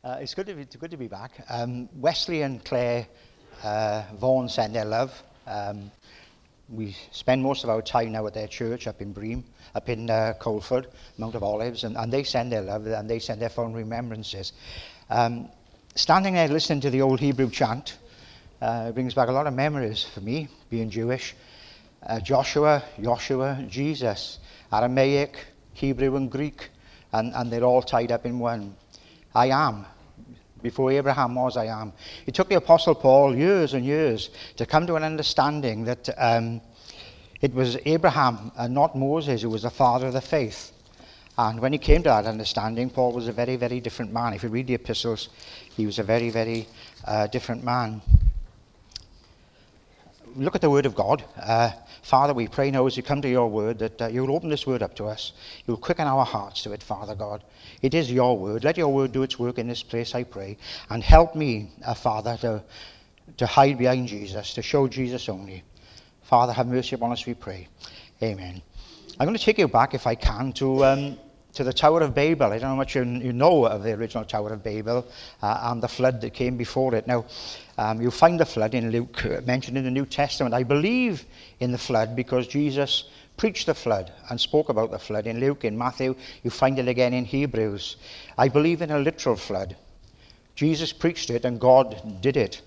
It's good to be back. Wesley and Claire Vaughan send their love. We spend most of our time now at their church up in Bream, up in Coleford, Mount of Olives, and they send their love and they send their fond remembrances. Standing there listening to the old Hebrew chant brings back a lot of memories for me, being Jewish. Joshua, Jesus, Aramaic, Hebrew and Greek, and they're all tied up in one. I am. Before Abraham was, I am. It took the Apostle Paul years and years to come to an understanding that it was Abraham and not Moses who was the father of the faith. And when he came to that understanding, Paul was a very, very different man. If you read the epistles, he was a very, very different man. Look at the Word of God. Father, we pray now as we come to your Word that you'll open this Word up to us. You'll quicken our hearts to it, Father God. It is your Word. Let your Word do its work in this place, I pray. And help me, Father, to hide behind Jesus, to show Jesus only. Father, have mercy upon us, we pray. Amen. I'm going to take you back, if I can, to the Tower of Babel. I don't know how much you know of the original Tower of Babel and the flood that came before it. Now, you'll find the flood in Luke, mentioned in the New Testament. I believe in the flood because Jesus preached the flood and spoke about the flood. In Luke, in Matthew, you find it again in Hebrews. I believe in a literal flood. Jesus preached it and God did it.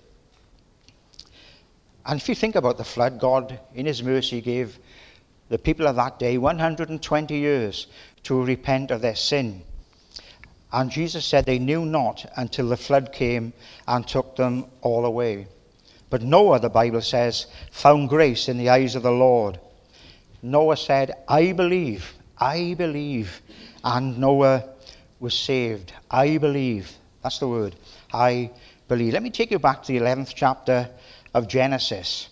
And if you think about the flood, God, in his mercy, gave the people of that day 120 years to repent of their sin. And Jesus said they knew not until the flood came and took them all away. But Noah, the Bible says, found grace in the eyes of the Lord. Noah said, I believe, and Noah was saved. I believe. That's the word. I believe. Let me take you back to the 11th chapter of Genesis.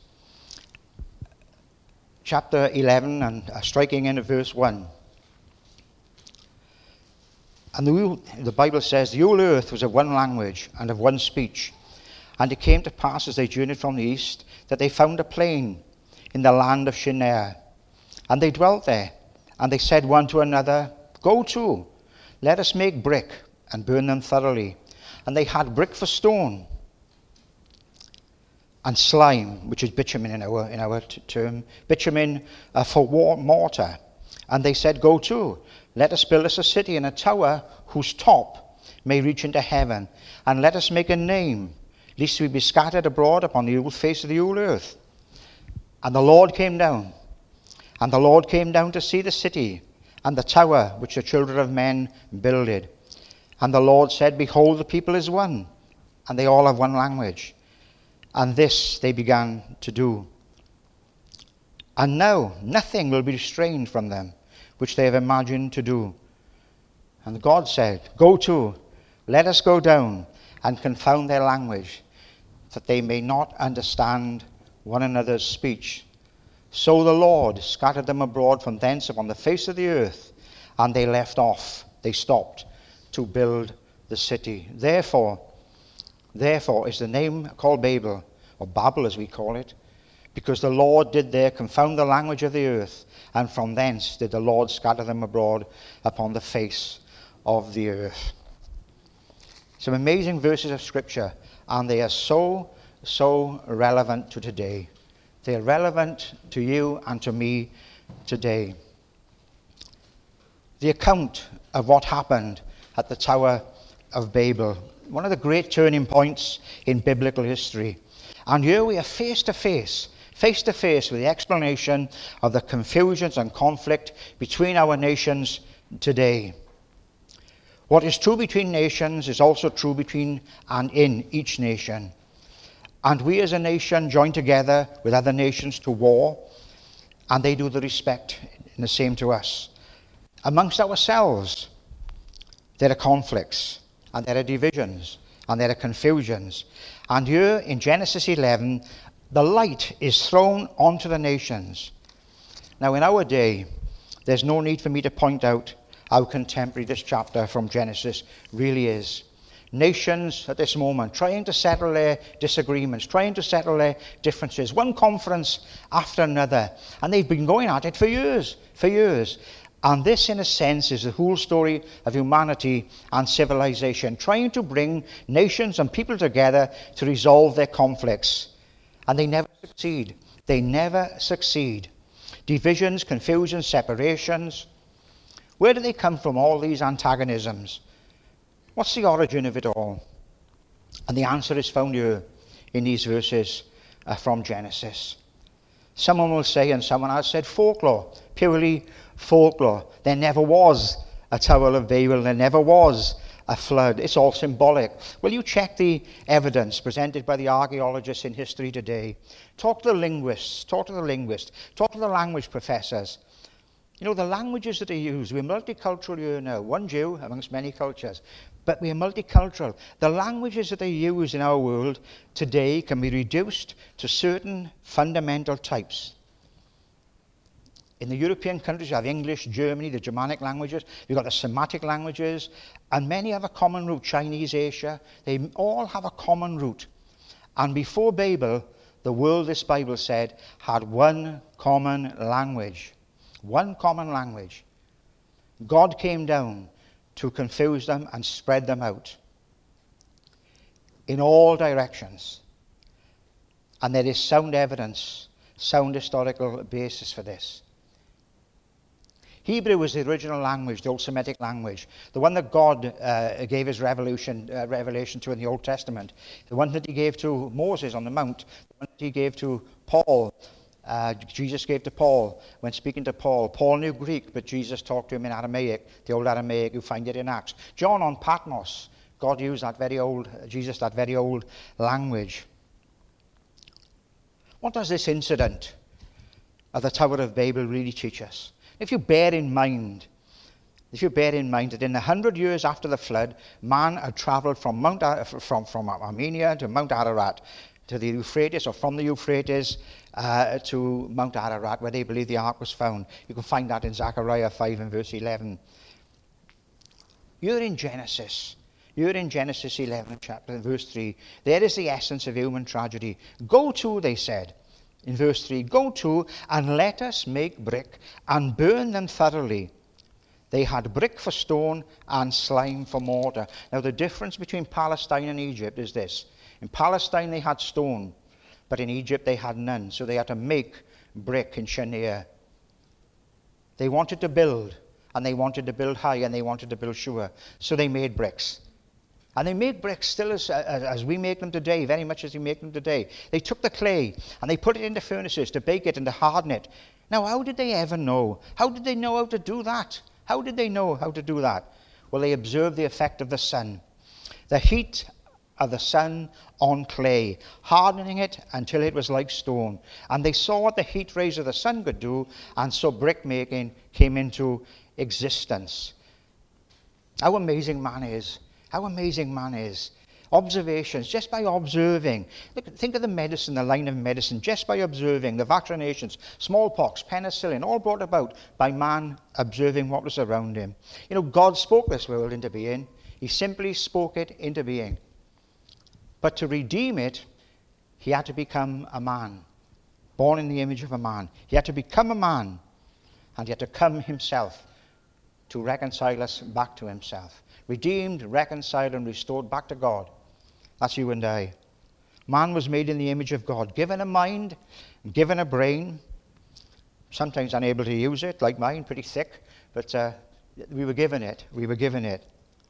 Chapter 11, and striking in at verse 1. And the Bible says, the whole earth was of one language and of one speech. And it came to pass as they journeyed from the east, that they found a plain in the land of Shinar. And they dwelt there. And they said one to another, Go to, let us make brick, and burn them thoroughly. And they had brick for stone, and slime, which is bitumen in our term, bitumen for mortar. And they said, Go to, let us build us a city and a tower whose top may reach into heaven, and let us make a name, lest we be scattered abroad upon the whole face of the whole earth. And the Lord came down, to see the city and the tower which the children of men builded. And the Lord said, Behold, the people is one, and they all have one language. And this they began to do. And now nothing will be restrained from them, which they have imagined to do. And God said, Go to, let us go down and confound their language, that they may not understand one another's speech. So the Lord scattered them abroad from thence upon the face of the earth, and they stopped to build the city. Therefore is the name called Babel, or Babel as we call it, because the Lord did there confound the language of the earth, and from thence did the Lord scatter them abroad upon the face of the earth. Some amazing verses of Scripture, and they are so relevant to today. They are relevant to you and to me today. The account of what happened at the Tower of Babel, one of the great turning points in biblical history. And here we are face to face with the explanation of the confusions and conflict between our nations today. What is true between nations is also true between and in each nation. And we as a nation join together with other nations to war, and they do the respect in the same to us. Amongst ourselves, there are conflicts, and there are divisions, and there are confusions. And here in Genesis 11, the light is thrown onto the nations. Now in our day, there's no need for me to point out how contemporary this chapter from Genesis really is. Nations at this moment trying to settle their disagreements, trying to settle their differences, one conference after another. And they've been going at it for years. And this, in a sense, is the whole story of humanity and civilization, trying to bring nations and people together to resolve their conflicts. And they never succeed. They never succeed. Divisions, confusions, separations. Where do they come from, all these antagonisms? What's the origin of it all? And the answer is found here in these verses from Genesis. Someone will say, and someone has said, folklore, purely folklore. There never was a Tower of Babel. There never was a flood. It's all symbolic. Well, you check the evidence presented by the archaeologists in history today. Talk to the linguists. Talk to the language professors. You know, the languages that are used, we're multicultural here now. One Jew amongst many cultures. But we are multicultural. The languages that are used in our world today can be reduced to certain fundamental types. In the European countries, you have English, Germany, the Germanic languages. You've got the Semitic languages. And many have a common root. Chinese, Asia. They all have a common root. And before Babel, the world, this Bible said, had one common language. One common language. God came down to confuse them and spread them out in all directions. And there is sound evidence, sound historical basis for this. Hebrew was the original language, the old Semitic language, the one that God gave his revelation to in the Old Testament, the one that he gave to Moses on the Mount, the one that he gave to Paul. Jesus gave to Paul when speaking to Paul. Paul knew Greek, but Jesus talked to him in Aramaic, the old Aramaic. You find it in Acts. John on Patmos, God used that very old language. What does this incident of the Tower of Babel really teach us? If you bear in mind that in the 100 years after the flood, man had travelled from Armenia to Mount Ararat, to the Euphrates, or from the Euphrates to Mount Ararat, where they believe the ark was found. You can find that in Zechariah 5 and verse 11. You're in Genesis 11, chapter, verse 3. There is the essence of human tragedy. Go to, they said, in verse 3, go to and let us make brick and burn them thoroughly. They had brick for stone and slime for mortar. Now, the difference between Palestine and Egypt is this. In Palestine, they had stone, but in Egypt, they had none. So they had to make brick in Shanir. They wanted to build, and they wanted to build high, and they wanted to build sure. So they made bricks. And they make bricks still as we make them today, very much as we make them today. They took the clay, and they put it into furnaces to bake it and to harden it. Now, how did they ever know? How did they know how to do that? How did they know how to do that? Well, they observed the effect of the sun. The heat of the sun on clay, hardening it until it was like stone. And they saw what the heat rays of the sun could do, and so brick making came into existence. How amazing man is. How amazing man is. Observations, just by observing. Look, think of the medicine, the line of medicine, just by observing the vaccinations, smallpox, penicillin, all brought about by man observing what was around him. You know, God spoke this world into being. He simply spoke it into being. But to redeem it, he had to become a man, born in the image of a man. He had to become a man, and he had to come himself to reconcile us back to himself. Redeemed, reconciled, and restored back to God. That's you and I. Man was made in the image of God, given a mind, given a brain, sometimes unable to use it, like mine, pretty thick, but we were given it. We were given it.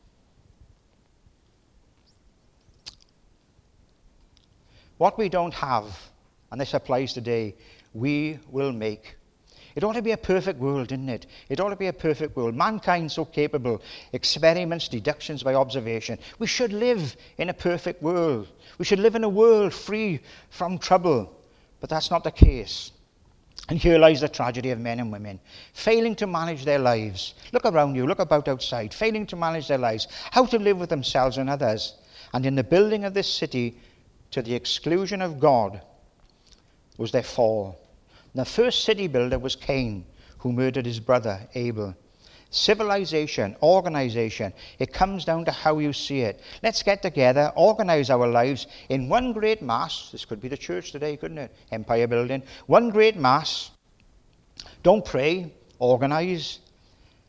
What we don't have, and this applies today, we will make. It ought to be a perfect world, didn't it? It ought to be a perfect world. Mankind so capable. Experiments, deductions by observation. We should live in a perfect world. We should live in a world free from trouble. But that's not the case. And here lies the tragedy of men and women. Failing to manage their lives. Look around you. Look about outside. Failing to manage their lives. How to live with themselves and others. And in the building of this city, to the exclusion of God, was their fall. The first city builder was Cain, who murdered his brother Abel. Civilization, organization, it comes down to how you see it. Let's get together, organize our lives in one great mass. This could be the church today, couldn't it? Empire building. One great mass. Don't pray, organize.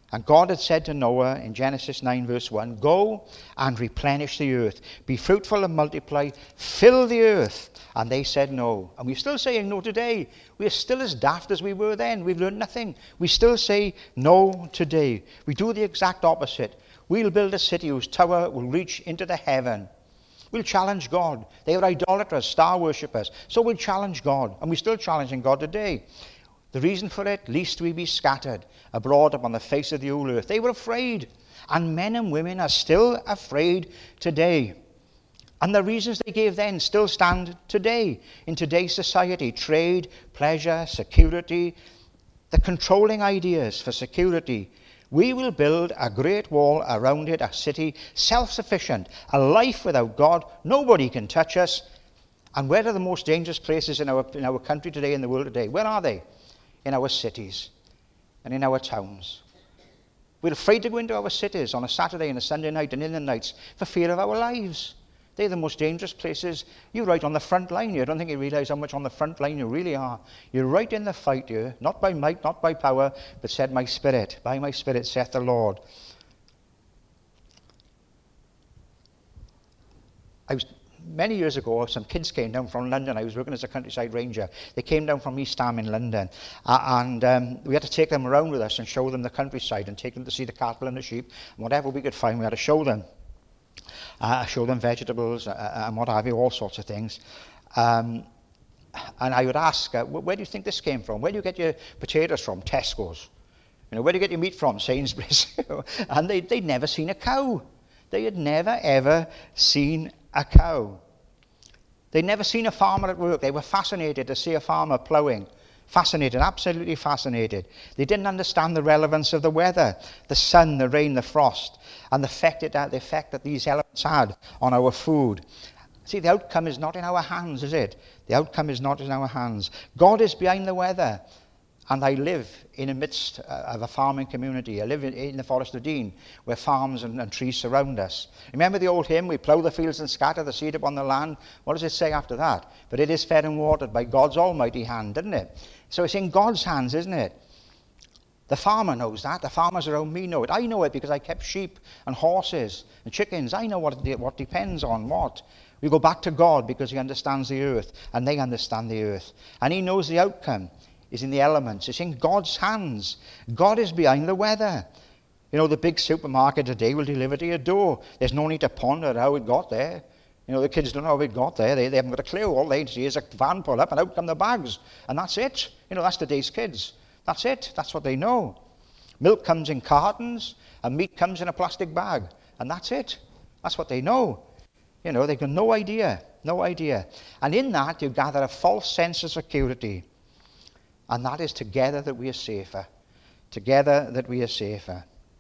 And God had said to Noah in Genesis 9 verse 1, go and replenish the earth. Be fruitful and multiply. Fill the earth. And they said no. And we're still saying no today. We're still as daft as we were then. We've learned nothing. We still say no today. We do the exact opposite. We'll build a city whose tower will reach into the heaven. We'll challenge God. They were idolaters, star worshippers. So we'll challenge God. And we're still challenging God today. The reason for it, lest we be scattered abroad upon the face of the whole earth. They were afraid. And men and women are still afraid today. And the reasons they gave then still stand today. In today's society, trade, pleasure, security, the controlling ideas for security. We will build a great wall around it, a city self-sufficient, a life without God. Nobody can touch us. And where are the most dangerous places in our country today, in the world today? Where are they? In our cities and in our towns. We're afraid to go into our cities on a Saturday and a Sunday night and in the nights for fear of our lives. They're the most dangerous places. You're right on the front line here. I don't think you realize how much on the front line you really are. You're right in the fight here, not by might, not by power, but said my spirit. By my spirit, saith the Lord. Many years ago, some kids came down from London. I was working as a countryside ranger. They came down from East Ham in London. And we had to take them around with us and show them the countryside and take them to see the cattle and the sheep. And whatever we could find, we had to show them. Show them vegetables and what have you, all sorts of things. And I would ask, where do you think this came from? Where do you get your potatoes from? Tesco's. Where do you get your meat from? Sainsbury's. And they'd never seen a cow. They had never, ever seen a cow. They'd never seen a farmer at work. They were fascinated to see a farmer ploughing. Fascinated, absolutely fascinated. They didn't understand the relevance of the weather, the sun, the rain, the frost, and the effect that these elements had on our food. See, the outcome is not in our hands, is it? The outcome is not in our hands. God is behind the weather. And I live in the midst of a farming community. I live in the Forest of Dean, where farms and trees surround us. Remember the old hymn, we plough the fields and scatter the seed upon the land? What does it say after that? But it is fed and watered by God's almighty hand, doesn't it? So it's in God's hands, isn't it? The farmer knows that. The farmers around me know it. I know it because I kept sheep and horses and chickens. I know what depends on what. We go back to God because he understands the earth, and they understand the earth. And he knows the outcome is in the elements. It's in God's hands. God is behind the weather. The big supermarket today will deliver to your door. There's no need to ponder how it got there. The kids don't know how it got there. They haven't got a clue. All they see is a van pull up and out come the bags. And that's it. That's today's kids. That's it. That's what they know. Milk comes in cartons and meat comes in a plastic bag. And that's it. That's what they know. They've got no idea. No idea. And in that, you gather a false sense of security. And that is together that we are safer. Together that we are safer.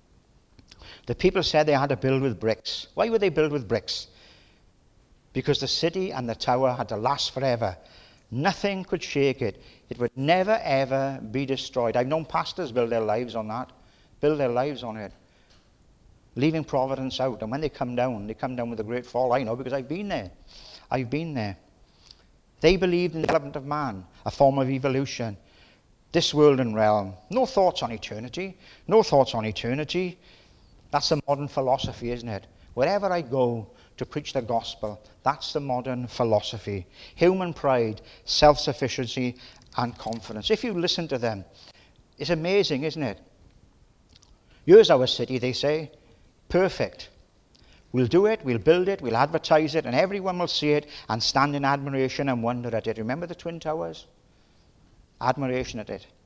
The people said they had to build with bricks. Why would they build with bricks? Because the city and the tower had to last forever. Nothing could shake it. It would never, ever be destroyed. I've known pastors build their lives on that. Build their lives on it. Leaving Providence out. And when they come down with a great fall. I know because I've been there. I've been there. They believed in the development of man, a form of evolution. This world and realm. No thoughts on eternity. No thoughts on eternity. That's the modern philosophy, isn't it? Wherever I go to preach the gospel, that's the modern philosophy. Human pride, self-sufficiency, and confidence. If you listen to them, it's amazing, isn't it? Here's our city, they say. Perfect. We'll do it, we'll build it, we'll advertise it, and everyone will see it and stand in admiration and wonder at it. Remember the Twin Towers? Admiration at it.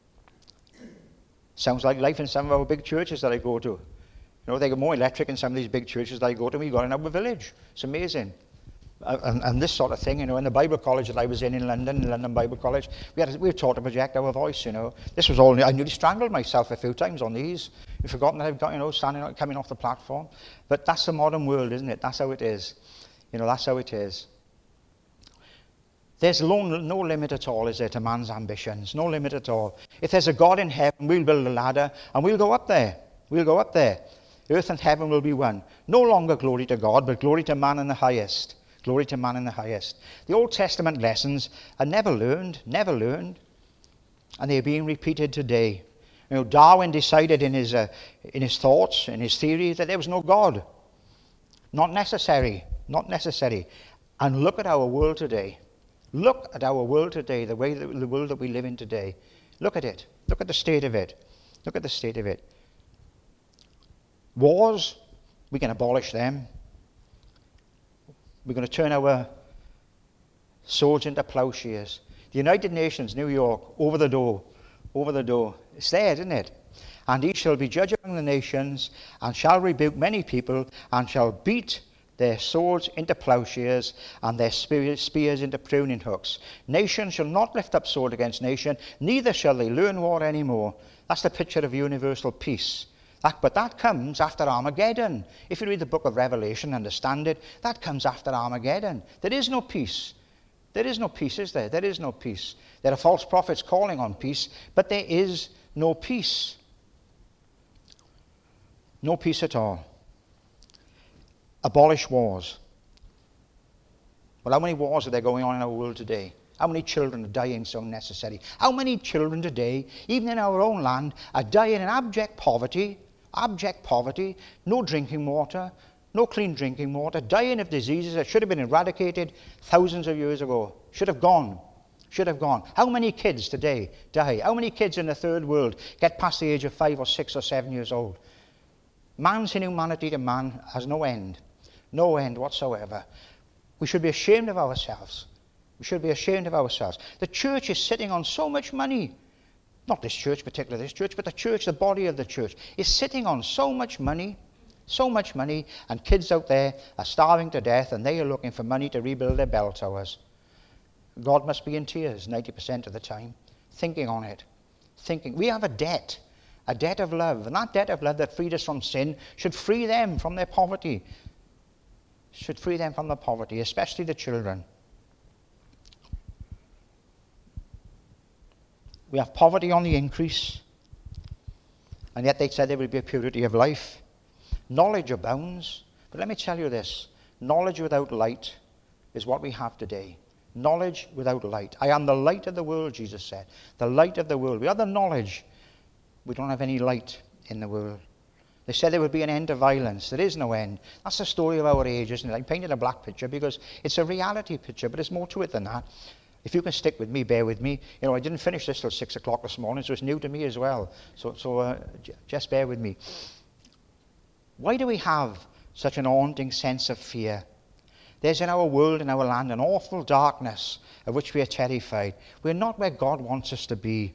Sounds like life in some of our big churches that I go to. They get more electric in some of these big churches that I go to than we got in our village. It's amazing. And this sort of thing, in the Bible college that I was in London Bible College, we were taught to project our voice, This was all, I nearly strangled myself a few times on these. You've forgotten that I've got, standing, coming off the platform. But that's the modern world, isn't it? That's how it is. That's how it is. There's no limit at all, is there, to man's ambitions? No limit at all. If there's a God in heaven, we'll build a ladder and we'll go up there. We'll go up there. Earth and heaven will be one. No longer glory to God, but glory to man in the highest. Glory to man in the highest. The Old Testament lessons are never learned, and they're being repeated today. Darwin decided in his thoughts, in his theory, that there was no God. Not necessary. Not necessary. And look at our world today. Look at our world today, the world that we live in today. Look at it. Look at the state of it. Look at the state of it. Wars, we can abolish them. We're going to turn our swords into plowshares. The United Nations, New York, over the door. It's there, isn't it? And he shall be judge among the nations, and shall rebuke many people, and shall beat their swords into plowshares, and their spears into pruning hooks. Nation shall not lift up sword against nation, neither shall they learn war any more. That's the picture of universal peace. But that comes after Armageddon. If you read the book of Revelation, understand it, that comes after Armageddon. There is no peace. There is no peace, is there? There is no peace. There are false prophets calling on peace, but there is no peace. No peace at all. Abolish wars. Well, how many wars are there going on in our world today? How many children are dying so unnecessary? How many children today, even in our own land, are dying in abject poverty, no drinking water, no clean drinking water, dying of diseases that should have been eradicated thousands of years ago, should have gone. How many kids today die? How many kids in the third world get past the age of 5 or 6 or 7 years old? Man's inhumanity to man has no end whatsoever. We should be ashamed of ourselves. The church is sitting on so much money. Not this church, particularly this church, but the church, the body of the church, is sitting on so much money, and kids out there are starving to death, and they are looking for money to rebuild their bell towers. God must be in tears 90% of the time, thinking on it. We have a debt of love, and that debt of love that freed us from sin should free them from their poverty, especially the children. We have poverty on the increase, and yet they said there would be a purity of life. Knowledge abounds, but let me tell you this, knowledge without light is what we have today. Knowledge without light. I am the light of the world, Jesus said. The light of the world. We have the knowledge. We don't have any light in the world. They said there would be an end to violence. There is no end. That's the story of our age, isn't it? I painted a black picture because it's a reality picture, but there's more to it than that. If you can stick with me, bear with me. I didn't finish this till 6 o'clock this morning, so it's new to me as well. So just bear with me. Why do we have such an haunting sense of fear? There's in our world, in our land, an awful darkness of which we are terrified. We're not where God wants us to be.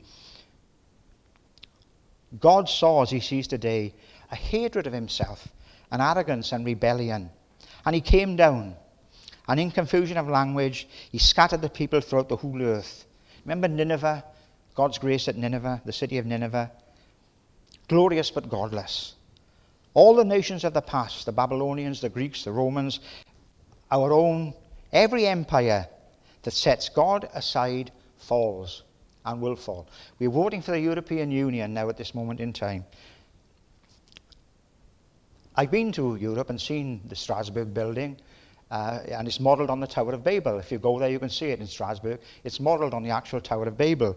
God saw, as he sees today, a hatred of himself, an arrogance and rebellion. And he came down, and in confusion of language, he scattered the people throughout the whole earth. Remember Nineveh, God's grace at Nineveh, the city of Nineveh? Glorious but godless. All the nations of the past, the Babylonians, the Greeks, the Romans, our own, every empire that sets God aside falls and will fall. We're voting for the European Union now at this moment in time. I've been to Europe and seen the Strasbourg building, and it's modelled on the Tower of Babel. If you go there, you can see it in Strasbourg. It's modelled on the actual Tower of Babel.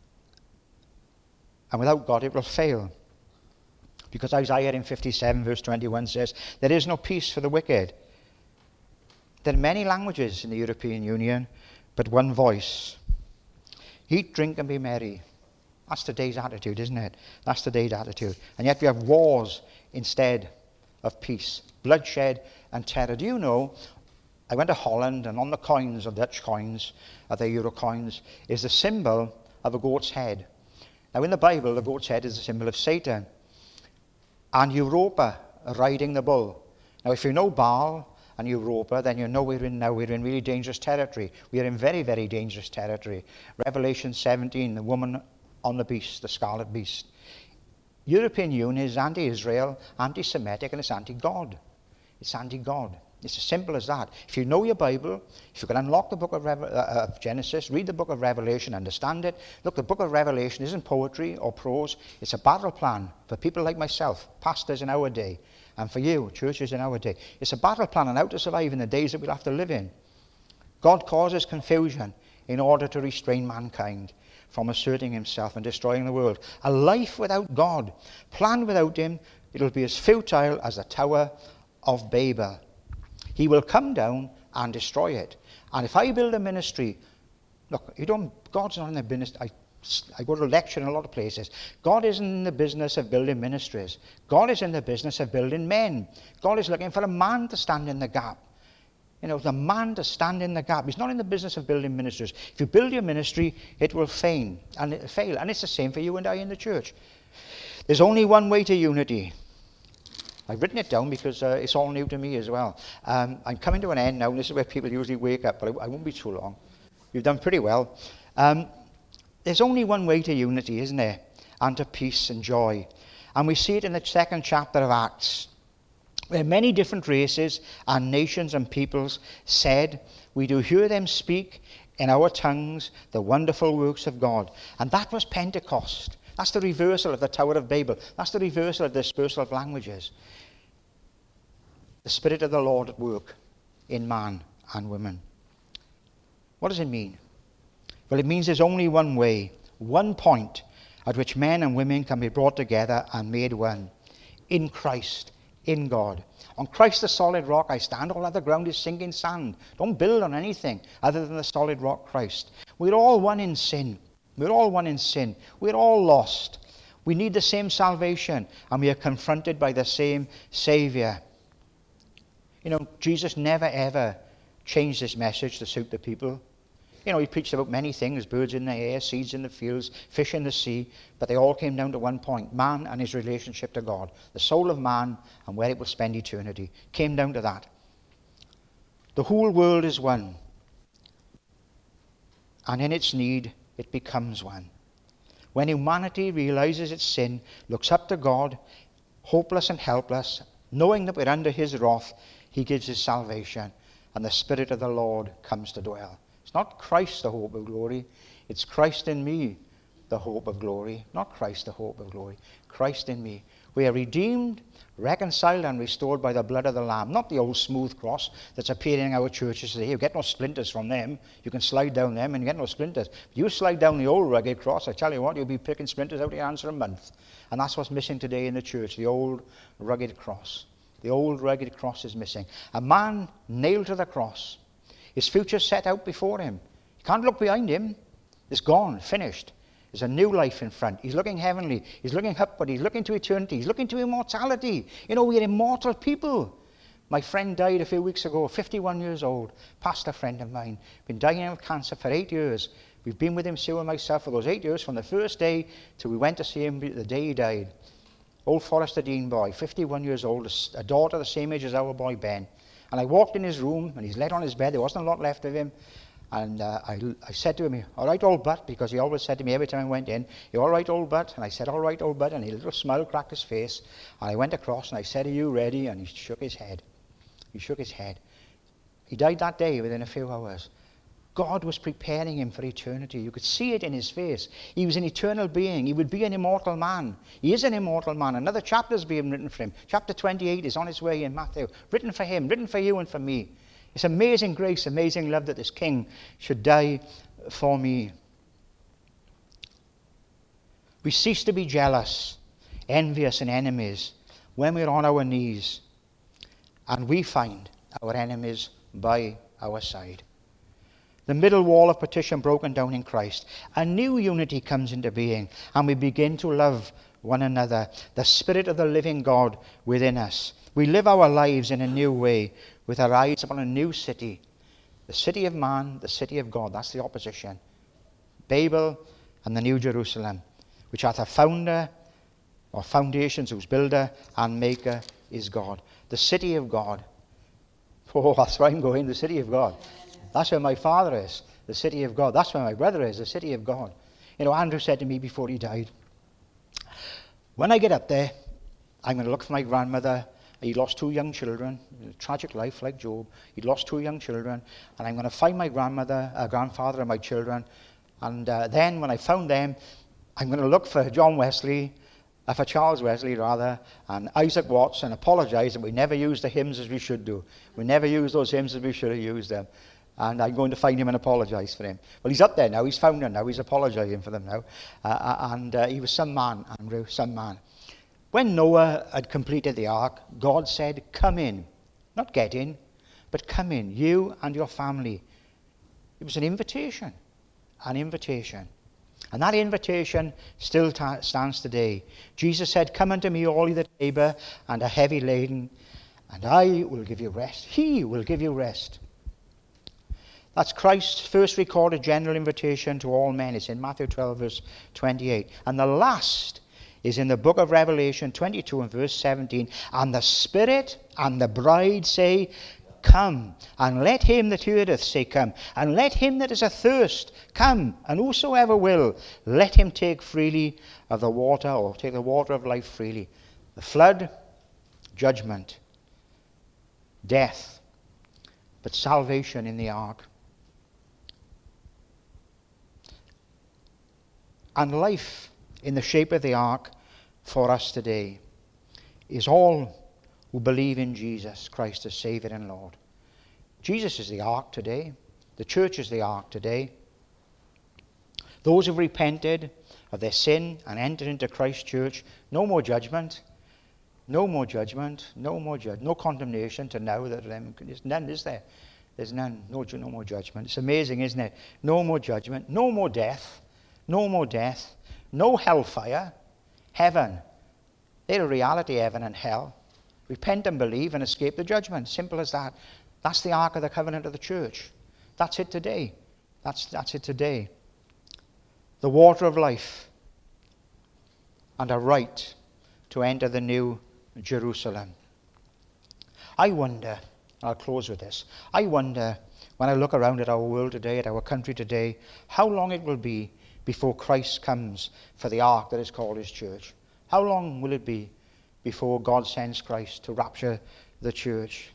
And without God, it will fail. Because Isaiah in 57 verse 21 says, there is no peace for the wicked. There are many languages in the European Union, but one voice. Eat, drink, and be merry. That's today's attitude, isn't it? That's today's attitude. And yet we have wars instead of peace, bloodshed and terror. Do you know, I went to Holland, and on the coins, of Dutch coins, the euro coins, is the symbol of a goat's head. Now in the Bible, the goat's head is a symbol of Satan. And Europa riding the bull. Now if you know Baal and Europa, then you know we're in really dangerous territory. We are in very, very dangerous territory. Revelation 17, the woman on the beast, the scarlet beast. European Union is anti-Israel, anti-Semitic, and it's anti-God. It's anti-God. It's as simple as that. If you know your Bible, if you can unlock the book of Genesis, read the book of Revelation, understand it. Look, the book of Revelation isn't poetry or prose. It's a battle plan for people like myself, pastors in our day, and for you, churches in our day. It's a battle plan on how to survive in the days that we'll have to live in. God causes confusion in order to restrain mankind. from asserting himself and destroying the world. A life without God, planned without him, it'll be as futile as the Tower of Babel. He will come down and destroy it. And if I build a ministry, look, God's not in the business. I go to lecture in a lot of places. God isn't in the business of building ministries. God is in the business of building men. God is looking for a man to stand in the gap. The man to stand in the gap. He's not in the business of building ministries. If you build your ministry, it will fail. And it's the same for you and I in the church. There's only one way to unity. I've written it down because it's all new to me as well. I'm coming to an end now. This is where people usually wake up, but I won't be too long. You've done pretty well. There's only one way to unity, isn't there? And to peace and joy. And we see it in the 2nd chapter of Acts, where many different races and nations and peoples said, "We do hear them speak in our tongues the wonderful works of God." And that was Pentecost. That's the reversal of the Tower of Babel. That's the reversal of the dispersal of languages. The Spirit of the Lord at work in man and woman. What does it mean? Well, it means there's only one way, one point at which men and women can be brought together and made one. In Christ, in God. On Christ the solid rock I stand, all other ground is sinking sand. Don't build on anything other than the solid rock Christ. We're all one in sin. We're all one in sin. We're all lost. We need the same salvation, and we are confronted by the same Saviour. Jesus never ever changed this message to suit the people. He preached about many things, birds in the air, seeds in the fields, fish in the sea, but they all came down to one point, man and his relationship to God. The soul of man and where it will spend eternity came down to that. The whole world is one, and in its need, it becomes one. When humanity realizes its sin, looks up to God, hopeless and helpless, knowing that we're under his wrath, he gives his salvation, and the Spirit of the Lord comes to dwell. It's not Christ the hope of glory, it's Christ in me, the hope of glory. Not Christ the hope of glory, Christ in me. We are redeemed, reconciled and restored by the blood of the Lamb. Not the old smooth cross that's appearing in our churches today. You get no splinters from them. You can slide down them and you get no splinters. But you slide down the old rugged cross, I tell you what, you'll be picking splinters out of your hands for a month. And that's what's missing today in the church, the old rugged cross. The old rugged cross is missing. A man nailed to the cross. His future set out before him. He can't look behind him. It's gone, finished. There's a new life in front. He's looking heavenly. He's looking upward. He's looking to eternity. He's looking to immortality. We're immortal people. My friend died a few weeks ago, 51 years old. Pastor friend of mine. Been dying of cancer for 8 years. We've been with him, Sue and myself, for those 8 years, from the first day till we went to see him the day he died. Old Forester Dean boy, 51 years old, a daughter the same age as our boy Ben. And I walked in his room, and he's laid on his bed. There wasn't a lot left of him. And I said to him, "All right, old butt," because he always said to me every time I went in, "You all right, old butt?" And I said, "All right, old butt." And a little smile cracked his face. And I went across and I said, "Are you ready?" And he shook his head. He shook his head. He died that day within a few hours. God was preparing him for eternity. You could see it in his face. He was an eternal being. He would be an immortal man. He is an immortal man. Another chapter is being written for him. Chapter 28 is on its way in Matthew. Written for him, written for you and for me. It's amazing grace, amazing love that this king should die for me. We cease to be jealous, envious, and enemies when we're on our knees and we find our enemies by our side. The middle wall of partition broken down in Christ. A new unity comes into being, and we begin to love one another. The Spirit of the living God within us. We live our lives in a new way, with our eyes upon a new city. The city of man, the city of God. That's the opposition. Babel and the New Jerusalem, which hath a founder, or foundations, whose builder and maker is God. The city of God. Oh, that's where I'm going, the city of God. That's where my father is, the city of God. That's where my brother is, the city of God. Andrew said to me before he died, "When I get up there, I'm going to look for my grandmother. He lost 2 young children, a tragic life like Job. He lost 2 young children, and I'm going to find my grandfather and my children. And then when I found them, I'm going to look for for Charles Wesley rather, and Isaac Watts, and apologize that we never used the hymns as we should do. We never used those hymns as we should have used them. And I'm going to find him and apologise for him. Well, he's up there now. He's found them now. He's apologising for them now. And he was some man, Andrew, some man. When Noah had completed the ark, God said, come in. Not get in, but come in, you and your family. It was an invitation. An invitation. And that invitation still stands today. Jesus said, come unto me, all ye that labour and are heavy laden, and I will give you rest. He will give you rest. That's Christ's first recorded general invitation to all men. It's in Matthew 12, verse 28. And the last is in the book of Revelation 22 and verse 17. And the Spirit and the bride say, come. And let him that heareth say, come. And let him that is athirst come. And whosoever will, let him take freely of the water, or take the water of life freely. The flood, judgment, death, but salvation in the ark. And life in the shape of the ark for us today is all who believe in Jesus Christ as Saviour and Lord. Jesus is the ark today. The church is the ark today. Those who've repented of their sin and entered into Christ's church, no more judgment. No more judgment. No more no condemnation to now. There's none, is there? There's none. No more judgment. It's amazing, isn't it? No more judgment. No more death. No more death, no hellfire, heaven. They're a reality, heaven and hell. Repent and believe and escape the judgment. Simple as that. That's the Ark of the Covenant of the church. That's it today. That's it today. The water of life and a right to enter the new Jerusalem. I wonder, I'll close with this, I wonder when I look around at our world today, at our country today, how long it will be before Christ comes for the ark that is called his church. How long will it be before God sends Christ to rapture the church?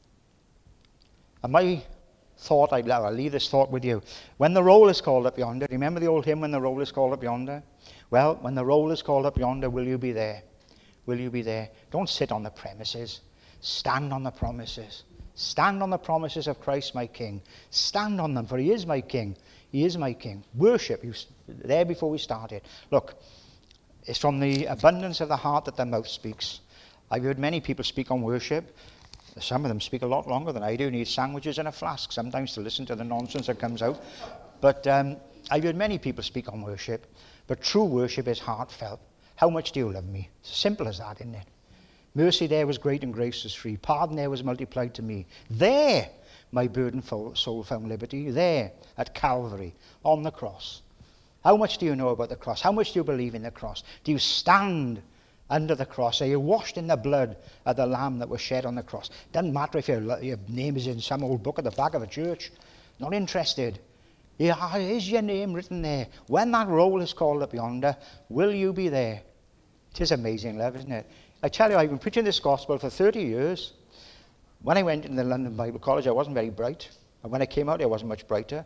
And my thought, I'll leave this thought with you. When the roll is called up yonder, remember the old hymn, when the roll is called up yonder? Well, when the roll is called up yonder, will you be there? Will you be there? Don't sit on the premises. Stand on the promises. Stand on the promises of Christ my King. Stand on them, for he is my King. He is my King. Worship. You there before we started. Look, it's from the abundance of the heart that the mouth speaks. I've heard many people speak on worship. Some of them speak a lot longer than I do. Need sandwiches and a flask sometimes to listen to the nonsense that comes out. But I've heard many people speak on worship. But true worship is heartfelt. How much do you love me? It's simple as that, isn't it? Mercy there was great and grace was free. Pardon there was multiplied to me. There my burdened soul found liberty. There at Calvary on the cross. How much do you know about the cross? How much do you believe in the cross? Do you stand under the cross? Are you washed in the blood of the Lamb that was shed on the cross? Doesn't matter if your name is in some old book at the back of a church. Not interested. Yeah, is your name written there? When that roll is called up yonder, will you be there? It is amazing love, isn't it? I tell you, I've been preaching this gospel for 30 years. When I went into the London Bible College, I wasn't very bright. And when I came out, I wasn't much brighter.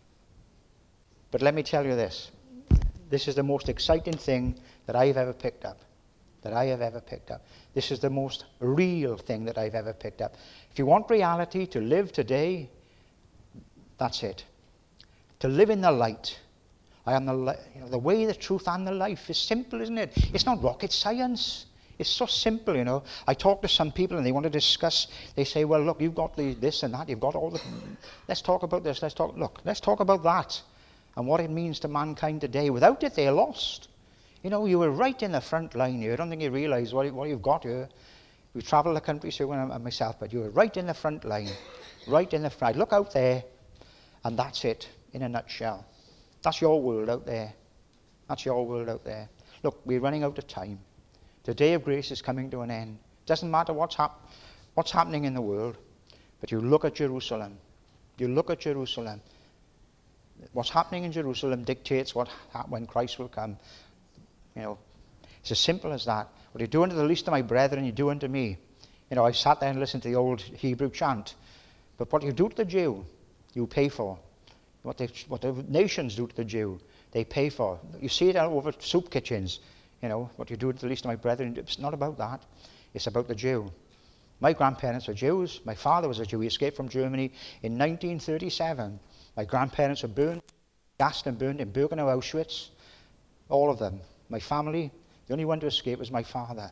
But let me tell you this. This is the most exciting thing that I've ever picked up. That I have ever picked up. This is the most real thing that I've ever picked up. If you want reality to live today, that's it. To live in the light. I am the way, the truth, and the life. Is simple, isn't it? It's not rocket science. It's so simple, you know. I talk to some people and they want to discuss. They say, well, look, you've got this and that. You've got all the... Let's talk about this. Let's talk about that and what it means to mankind today. Without it, they're lost. You know, you were right in the front line here. I don't think you realise what you've got here. We travel the country so myself, but you were right in the front line. Right in the front. Look out there, and that's it in a nutshell. That's your world out there. That's your world out there. Look, we're running out of time. The day of grace is coming to an end. Doesn't matter what's happening in the world, but you look at Jerusalem. You look at Jerusalem. What's happening in Jerusalem dictates when Christ will come. You know, it's as simple as that. What you do unto the least of my brethren, you do unto me. You know, I sat there and listened to the old Hebrew chant. But what you do to the Jew, you pay for. What the nations do to the Jew, they pay for. You see it all over soup kitchens. You know, what you do to the least of my brethren, it's not about that. It's about the Jew. My grandparents are Jews. My father was a Jew. He escaped from Germany in 1937. My grandparents were burned, gassed and burned in Birkenau, Auschwitz. All of them. My family, the only one to escape was my father.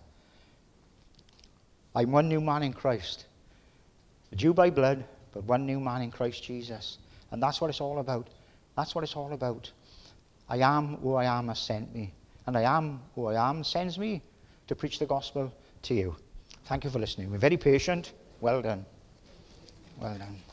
I'm one new man in Christ. A Jew by blood, but one new man in Christ Jesus. And that's what it's all about. That's what it's all about. I am who I am has sent me. And I am who I am sends me to preach the gospel to you. Thank you for listening. We're very patient. Well done. Well done.